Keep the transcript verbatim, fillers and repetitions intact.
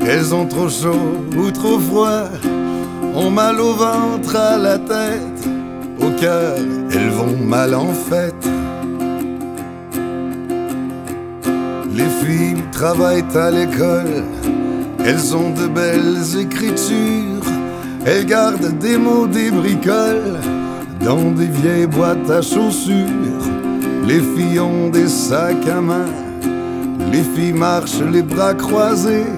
Elles ont trop chaud ou trop froid, ont mal au ventre, à la tête, au cœur, elles vont mal en fête. Les filles travaillent à l'école, elles ont de belles écritures, elles gardent des mots, des bricoles dans des vieilles boîtes à chaussures. Les filles ont des sacs à main, les filles marchent les bras croisés,